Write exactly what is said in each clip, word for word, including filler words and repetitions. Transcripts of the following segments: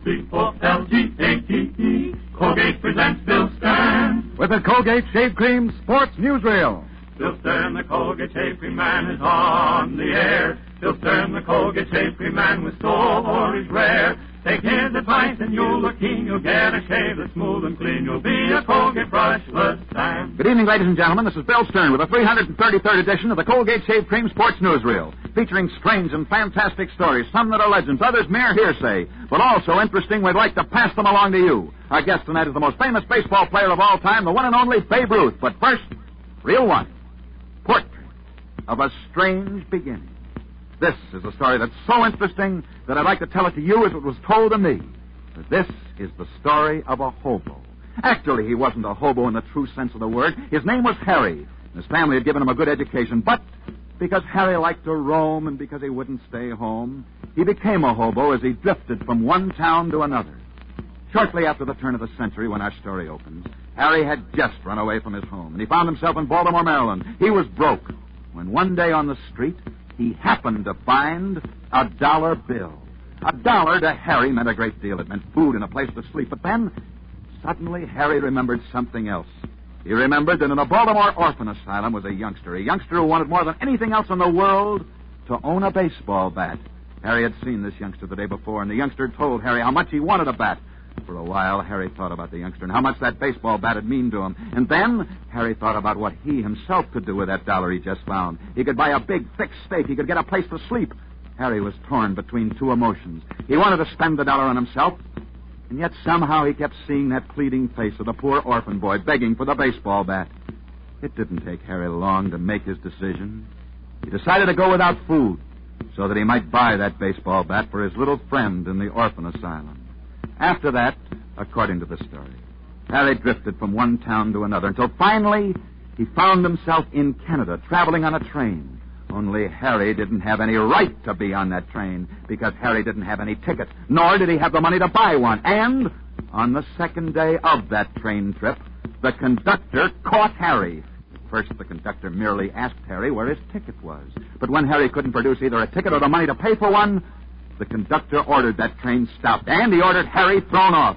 C O L G A T E. Colgate presents Bill Stern. With the Colgate Shave Cream Sports Newsreel. Bill Stern, the Colgate Shave Cream Man, is on the air. Bill Stern, the Colgate Shave Cream Man with stories rare. Take his advice and you'll look keen. You'll get a shave that's smooth and clean. You'll be a Colgate brushless man. Good evening, ladies and gentlemen. This is Bill Stern with the three hundred thirty-third edition of the Colgate Shave Cream Sports Newsreel, featuring strange and fantastic stories, some that are legends, others mere hearsay, but also interesting. We'd like to pass them along to you. Our guest tonight is the most famous baseball player of all time, the one and only Babe Ruth. But first, reel one, Portrait of a Strange Beginning. This is a story that's so interesting that I'd like to tell it to you as it was told to me. But this is the story of a hobo. Actually, he wasn't a hobo in the true sense of the word. His name was Harry. His family had given him a good education. But because Harry liked to roam and because he wouldn't stay home, he became a hobo as he drifted from one town to another. Shortly after the turn of the century, when our story opens, Harry had just run away from his home, and he found himself in Baltimore, Maryland. He was broke when one day on the street, he happened to find a dollar bill. A dollar to Harry meant a great deal. It meant food and a place to sleep. But then, suddenly, Harry remembered something else. He remembered that in a Baltimore orphan asylum was a youngster, a youngster who wanted more than anything else in the world to own a baseball bat. Harry had seen this youngster the day before, and the youngster told Harry how much he wanted a bat. For a while, Harry thought about the youngster and how much that baseball bat would mean to him. And then, Harry thought about what he himself could do with that dollar he just found. He could buy a big, thick steak. He could get a place to sleep. Harry was torn between two emotions. He wanted to spend the dollar on himself, and yet somehow he kept seeing that pleading face of the poor orphan boy begging for the baseball bat. It didn't take Harry long to make his decision. He decided to go without food so that he might buy that baseball bat for his little friend in the orphan asylum. After that, according to the story, Harry drifted from one town to another until finally he found himself in Canada, traveling on a train. Only Harry didn't have any right to be on that train because Harry didn't have any ticket, nor did he have the money to buy one. And on the second day of that train trip, the conductor caught Harry. First, the conductor merely asked Harry where his ticket was. But when Harry couldn't produce either a ticket or the money to pay for one, the conductor ordered that train stopped, and he ordered Harry thrown off.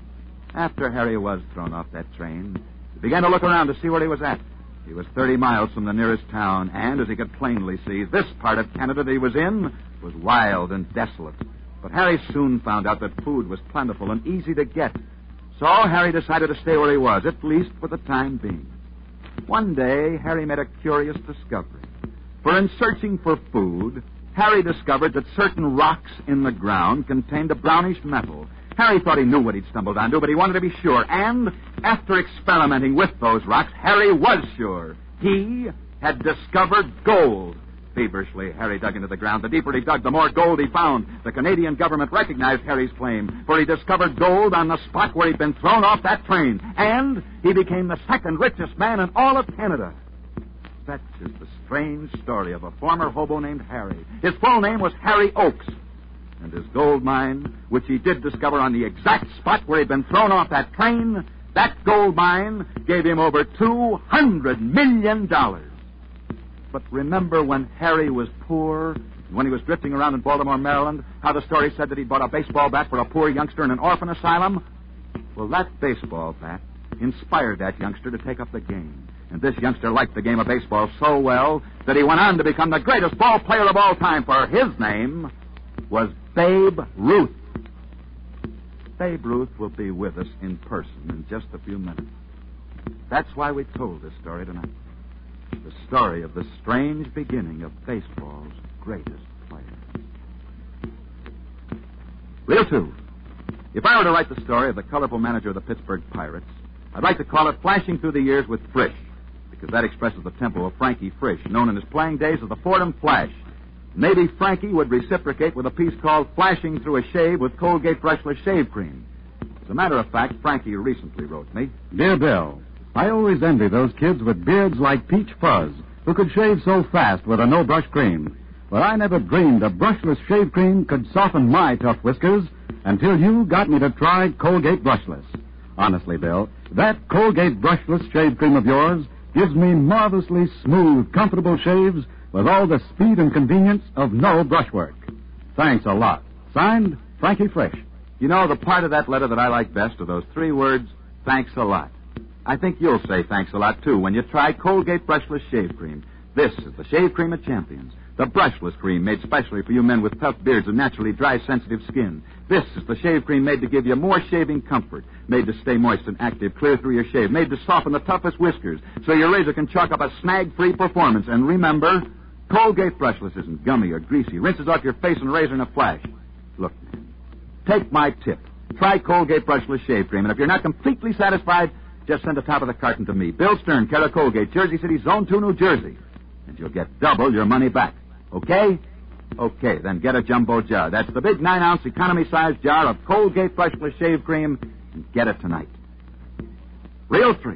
After Harry was thrown off that train, he began to look around to see where he was at. He was thirty miles from the nearest town, and as he could plainly see, this part of Canada that he was in was wild and desolate. But Harry soon found out that food was plentiful and easy to get. So Harry decided to stay where he was, at least for the time being. One day, Harry made a curious discovery. For in searching for food, Harry discovered that certain rocks in the ground contained a brownish metal. Harry thought he knew what he'd stumbled onto, but he wanted to be sure. And after experimenting with those rocks, Harry was sure. He had discovered gold. Feverishly, Harry dug into the ground. The deeper he dug, the more gold he found. The Canadian government recognized Harry's claim, for he discovered gold on the spot where he'd been thrown off that train. And he became the second richest man in all of Canada. Such is the strange story of a former hobo named Harry. His full name was Harry Oakes. And his gold mine, which he did discover on the exact spot where he'd been thrown off that train, that gold mine gave him over two hundred million dollars. But remember when Harry was poor, when he was drifting around in Baltimore, Maryland, how the story said that he'd bought a baseball bat for a poor youngster in an orphan asylum? Well, that baseball bat inspired that youngster to take up the game. And this youngster liked the game of baseball so well that he went on to become the greatest ball player of all time, for his name was Babe Ruth. Babe Ruth will be with us in person in just a few minutes. That's why we told this story tonight. The story of the strange beginning of baseball's greatest player. Reel two. If I were to write the story of the colorful manager of the Pittsburgh Pirates, I'd like to call it Flashing Through the Years with Frisch, because that expresses the tempo of Frankie Frisch, known in his playing days as the Fordham Flash. Maybe Frankie would reciprocate with a piece called Flashing Through a Shave with Colgate Brushless Shave Cream. As a matter of fact, Frankie recently wrote me, Dear Bill, I always envy those kids with beards like Peach Fuzz who could shave so fast with a no-brush cream. But I never dreamed a brushless shave cream could soften my tough whiskers until you got me to try Colgate Brushless. Honestly, Bill, that Colgate Brushless Shave Cream of yours gives me marvelously smooth, comfortable shaves with all the speed and convenience of no brushwork. Thanks a lot. Signed, Frankie Frisch. You know, the part of that letter that I like best are those three words, thanks a lot. I think you'll say thanks a lot, too, when you try Colgate Brushless Shave Cream. This is the shave cream of champions. The brushless cream made specially for you men with tough beards and naturally dry, sensitive skin. This is the shave cream made to give you more shaving comfort, made to stay moist and active clear through your shave, made to soften the toughest whiskers so your razor can chalk up a snag-free performance. And remember, Colgate Brushless isn't gummy or greasy. Rinses off your face and razor in a flash. Look, man, take my tip. Try Colgate Brushless Shave Cream, and if you're not completely satisfied, just send the top of the carton to me. Bill Stern, care of Colgate, Jersey City, Zone two, New Jersey. And you'll get double your money back. Okay? Okay, then get a jumbo jar. That's the big nine-ounce economy-sized jar of Colgate Brushless Shave Cream, and get it tonight. Reel three.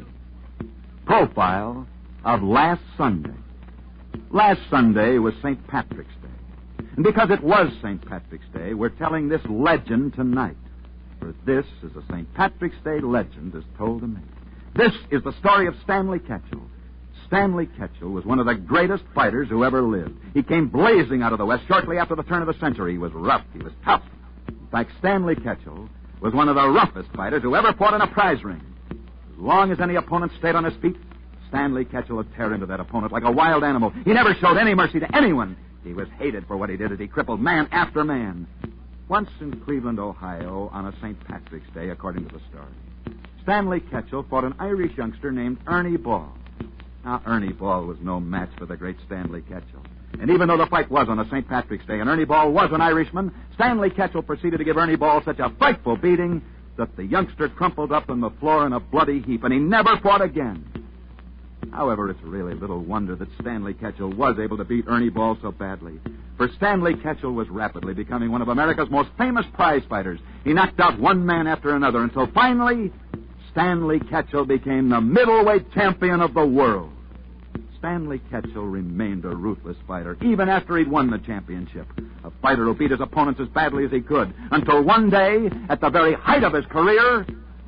Profile of last Sunday. Last Sunday was Saint Patrick's Day. And because it was Saint Patrick's Day, we're telling this legend tonight. For this is a Saint Patrick's Day legend as told to me. This is the story of Stanley Ketchel. Stanley Ketchel was one of the greatest fighters who ever lived. He came blazing out of the West shortly after the turn of the century. He was rough. He was tough. In fact, Stanley Ketchel was one of the roughest fighters who ever fought in a prize ring. As long as any opponent stayed on his feet, Stanley Ketchel would tear into that opponent like a wild animal. He never showed any mercy to anyone. He was hated for what he did as he crippled man after man. Once in Cleveland, Ohio, on a Saint Patrick's Day, according to the story, Stanley Ketchel fought an Irish youngster named Ernie Ball. Now, Ernie Ball was no match for the great Stanley Ketchel. And even though the fight was on a Saint Patrick's Day and Ernie Ball was an Irishman, Stanley Ketchel proceeded to give Ernie Ball such a frightful beating that the youngster crumpled up on the floor in a bloody heap, and he never fought again. However, it's really little wonder that Stanley Ketchel was able to beat Ernie Ball so badly. For Stanley Ketchel was rapidly becoming one of America's most famous prize fighters. He knocked out one man after another until finally Stanley Ketchel became the middleweight champion of the world. Stanley Ketchel remained a ruthless fighter, even after he'd won the championship. A fighter who beat his opponents as badly as he could, until one day, at the very height of his career,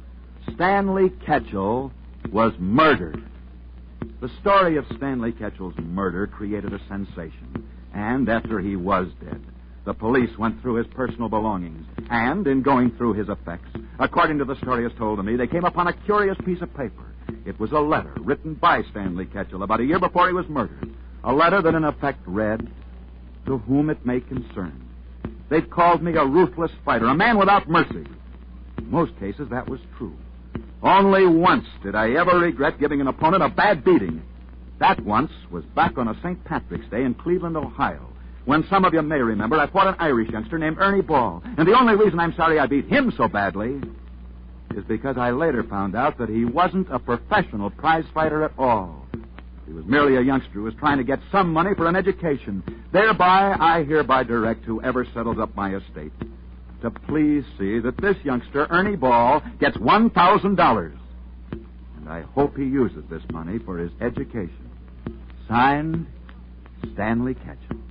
Stanley Ketchel was murdered. The story of Stanley Ketchel's murder created a sensation, and after he was dead, the police went through his personal belongings, and in going through his effects, according to the story as told to me, they came upon a curious piece of paper. It was a letter written by Stanley Ketchel about a year before he was murdered. A letter that in effect read, "To whom it may concern. They've called me a ruthless fighter, a man without mercy." In most cases, that was true. Only once did I ever regret giving an opponent a bad beating. That once was back on a Saint Patrick's Day in Cleveland, Ohio, when some of you may remember I fought an Irish youngster named Ernie Ball. And the only reason I'm sorry I beat him so badly is because I later found out that he wasn't a professional prize fighter at all. He was merely a youngster who was trying to get some money for an education. Thereby, I hereby direct whoever settles up my estate to please see that this youngster, Ernie Ball, gets one thousand dollars. And I hope he uses this money for his education. Signed, Stanley Ketchel.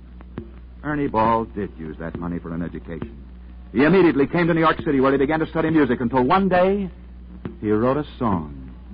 Ernie Ball did use that money for an education. He immediately came to New York City, where he began to study music, until one day he wrote a song.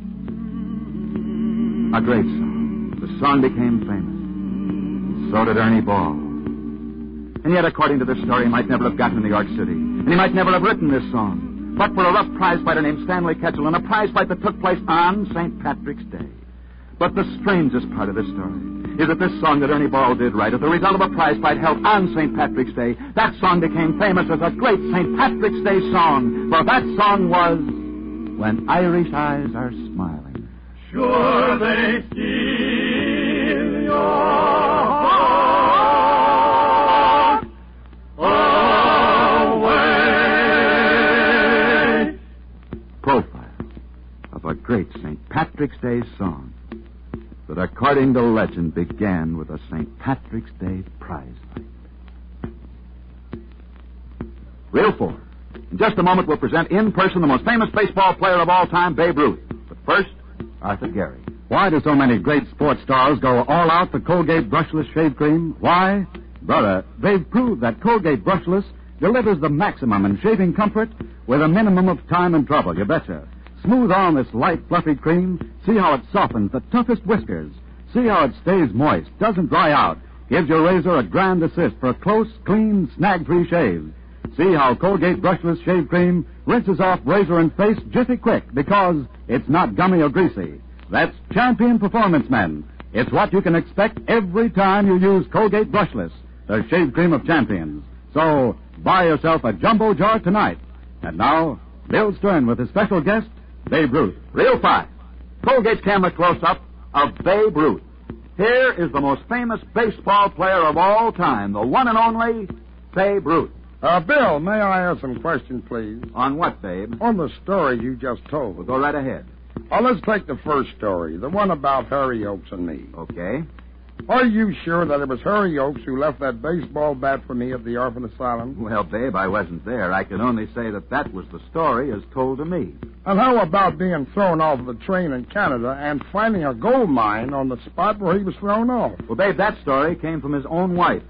A great song. The song became famous. So did Ernie Ball. And yet, according to this story, he might never have gotten to New York City. And he might never have written this song, but for a rough prize fighter named Stanley Ketchel, in a prize fight that took place on Saint Patrick's Day. But the strangest part of this story is that this song that Ernie Ball did write, as the result of a prize fight held on Saint Patrick's Day, that song became famous as a great Saint Patrick's Day song. For that song was, "When Irish Eyes Are Smiling." Sure they steal your heart away. Profile of a great Saint Patrick's Day song that, according to legend, began with a Saint Patrick's Day prize fight. Reel four. In just a moment, we'll present in person the most famous baseball player of all time, Babe Ruth. But first, Arthur Gary. Why do so many great sports stars go all out for Colgate Brushless Shave Cream? Why? Brother, they've proved that Colgate Brushless delivers the maximum in shaving comfort with a minimum of time and trouble, you betcha. Smooth on this light, fluffy cream. See how it softens the toughest whiskers. See how it stays moist, doesn't dry out. Gives your razor a grand assist for a close, clean, snag-free shave. See how Colgate Brushless Shave Cream rinses off razor and face jiffy quick because it's not gummy or greasy. That's Champion Performance Men. It's what you can expect every time you use Colgate Brushless, the shave cream of champions. So, buy yourself a jumbo jar tonight. And now, Bill Stern with his special guest, Babe Ruth. Reel five. Colgate's camera close-up of Babe Ruth. Here is the most famous baseball player of all time, the one and only Babe Ruth. Uh, Bill, may I ask some questions, please? On what, Babe? On the story you just told. Well, go right ahead. Well, let's take the first story, the one about Harry Oakes and me. Okay. Are you sure that it was Harry Oakes who left that baseball bat for me at the orphan asylum? Well, Babe, I wasn't there. I can only say that that was the story as told to me. And how about being thrown off the train in Canada and finding a gold mine on the spot where he was thrown off? Well, Babe, that story came from his own wife.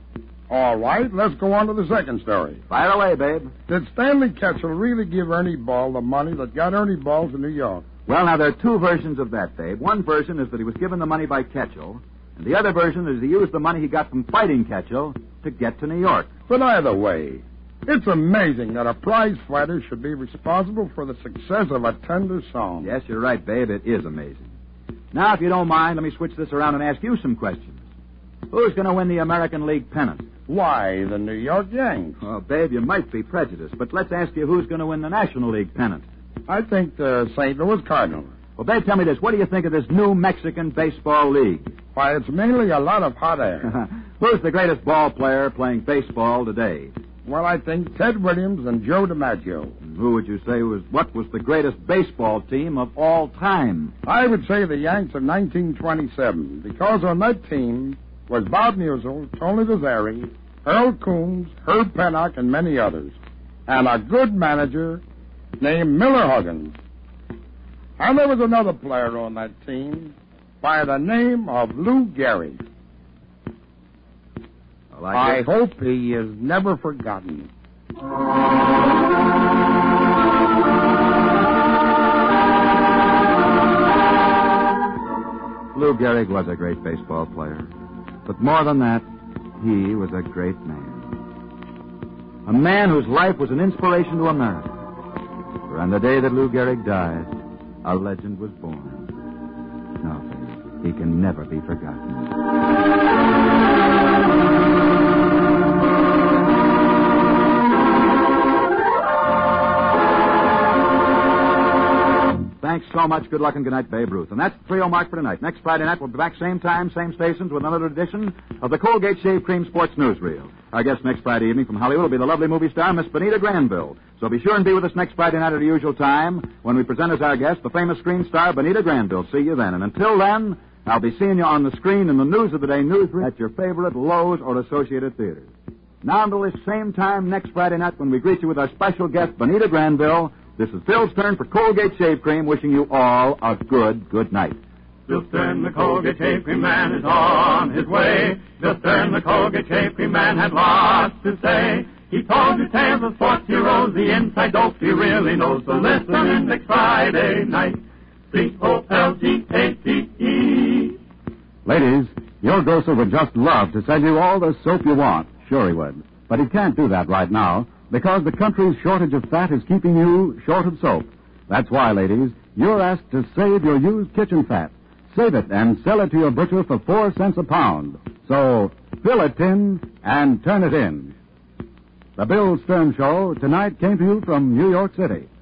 All right, let's go on to the second story. Fire away, Babe. Did Stanley Ketchel really give Ernie Ball the money that got Ernie Ball to New York? Well, now, there are two versions of that, Babe. One version is that he was given the money by Ketchel, and the other version is he used the money he got from fighting Ketchel to get to New York. But either way, it's amazing that a prize fighter should be responsible for the success of a tender song. Yes, you're right, Babe. It is amazing. Now, if you don't mind, let me switch this around and ask you some questions. Who's going to win the American League pennant? Why, the New York Yanks. Well, Babe, you might be prejudiced, but let's ask you who's going to win the National League pennant. I think the Saint Louis Cardinals. Well, Babe, tell me this. What do you think of this new Mexican baseball league? Why, it's mainly a lot of hot air. Who's the greatest ball player playing baseball today? Well, I think Ted Williams and Joe DiMaggio. And who would you say was what was the greatest baseball team of all time? I would say the Yanks of nineteen twenty-seven, because on that team was Bob Musial, Tony Lazzari, Earl Coombs, Herb Pennock, and many others. And a good manager named Miller Huggins. And there was another player on that team by the name of Lou Gehrig. Well, I, I hope he is never forgotten. Lou Gehrig was a great baseball player. But more than that, he was a great man. A man whose life was an inspiration to America. For on the day that Lou Gehrig died, a legend was born. No, he can never be forgotten. Thanks so much. Good luck and good night, Babe Ruth. And that's the three oh mark for tonight. Next Friday night, we'll be back same time, same stations with another edition of the Colgate Shave Cream Sports Newsreel. Our guest next Friday evening from Hollywood will be the lovely movie star, Miss Benita Granville. So be sure and be with us next Friday night at the usual time when we present as our guest the famous screen star, Benita Granville. See you then. And until then, I'll be seeing you on the screen in the News of the Day newsreel at your favorite Lowe's or Associated Theaters. Now until this same time next Friday night when we greet you with our special guest, Benita Granville, this is Bill Stern for Colgate Shave Cream, wishing you all a good, good night. Bill Stern, the Colgate Shave Cream Man, is on his way. Bill Stern, the Colgate Shave Cream Man, had lots to say. He told you tales of sports heroes, the inside dope he really knows. So listen in next Friday night. C O L G A T E. Ladies, your grocer would just love to sell you all the soap you want. Sure he would. But he can't do that right now, because the country's shortage of fat is keeping you short of soap. That's why, ladies, you're asked to save your used kitchen fat. Save it and sell it to your butcher for four cents a pound. So, fill a tin and turn it in. The Bill Stern Show tonight came to you from New York City.